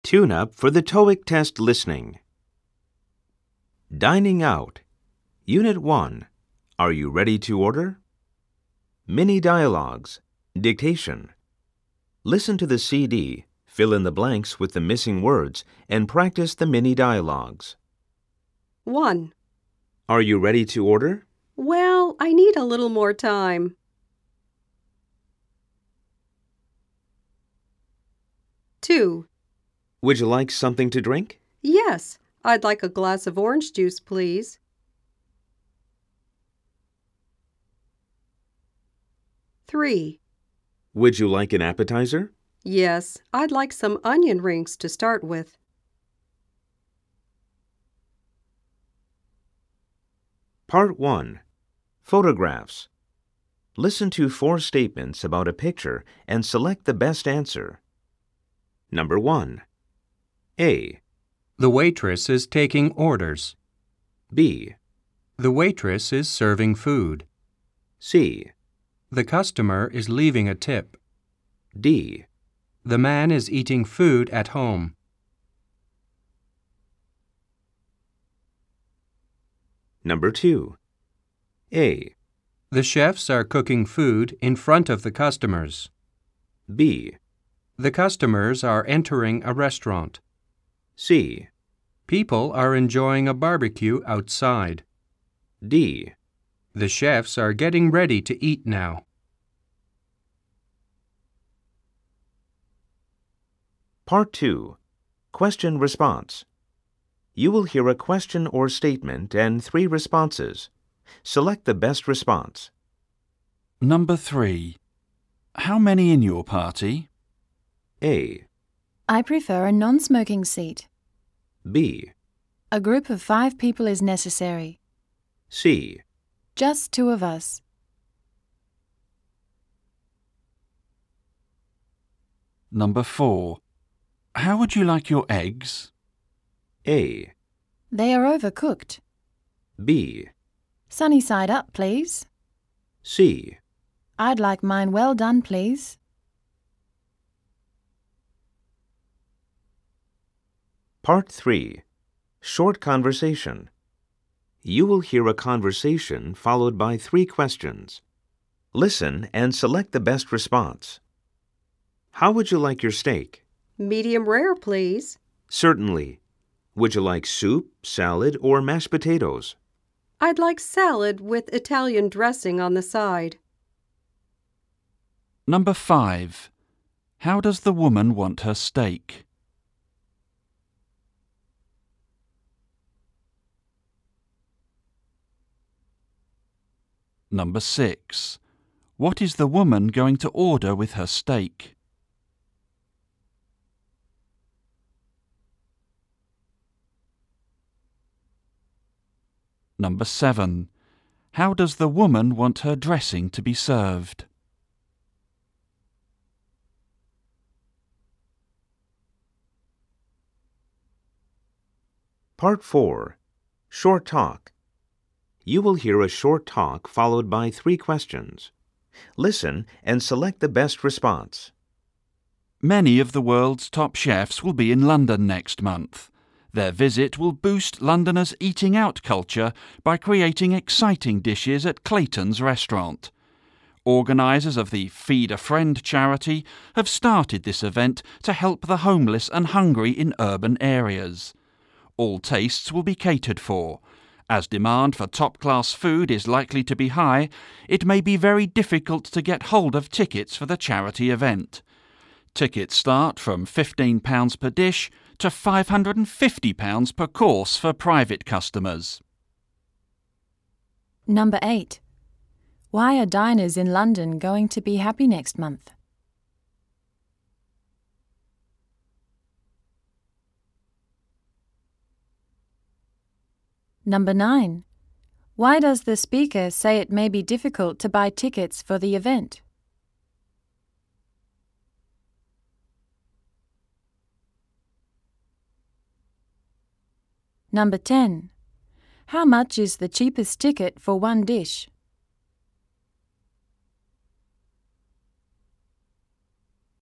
Tune-up for the TOEIC test listening. Dining out. Unit 1. Are you ready to order? Mini dialogues. Dictation. Listen to the CD, fill in the blanks with the missing words, and practice the mini dialogues. 1. Are you ready to order? Well, I need a little more time. 2. Would you like something to drink? Yes, I'd like a glass of orange juice, please. 3. Would you like an appetizer? Yes, I'd like some onion rings to start with. Part 1. Photographs. Listen to 4 statements about a picture and select the best answer. Number 1. A. The waitress is taking orders. B. The waitress is serving food. C. The customer is leaving a tip. D. The man is eating food at home. Number 2. A. The chefs are cooking food in front of the customers. B. The customers are entering a restaurant. C. People are enjoying a barbecue outside. D. The chefs are getting ready to eat now. Part 2. Question response. You will hear a question or statement and 3 responses. Select the best response. Number 3. How many in your party? A. I prefer a non-smoking seat. B. A group of 5 people is necessary. C. Just 2 of us. Number 4. How would you like your eggs? A. They are overcooked. B. Sunny side up, please. C. I'd like mine well done, please. Part 3. Short conversation. You will hear a conversation followed by 3 questions. Listen and select the best response. How would you like your steak? Medium rare, please. Certainly. Would you like soup, salad, or mashed potatoes? I'd like salad with Italian dressing on the side. Number 5. How does the woman want her steak? Number 6. What is the woman going to order with her steak? Number 7. How does the woman want her dressing to be served? Part 4. Short talk. You will hear a short talk followed by 3 questions. Listen and select the best response. Many of the world's top chefs will be in London next month. Their visit will boost Londoners' eating out culture by creating exciting dishes at Clayton's restaurant. Organisers of the Feed a Friend charity have started this event to help the homeless and hungry in urban areas. All tastes will be catered for. As demand for top-class food is likely to be high, it may be very difficult to get hold of tickets for the charity event. Tickets start from £15 per dish to £550 per course for private customers. Number 8. Why are diners in London going to be happy next month? Number 9. Why does the speaker say it may be difficult to buy tickets for the event? Number 10. How much is the cheapest ticket for one dish?